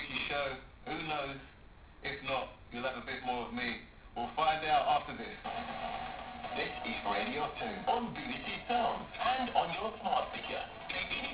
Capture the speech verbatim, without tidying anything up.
quality show. Who knows? If not, you'll have a bit more of me. We'll find out after this. This is Radio two on B B C Sounds and on your smart speaker.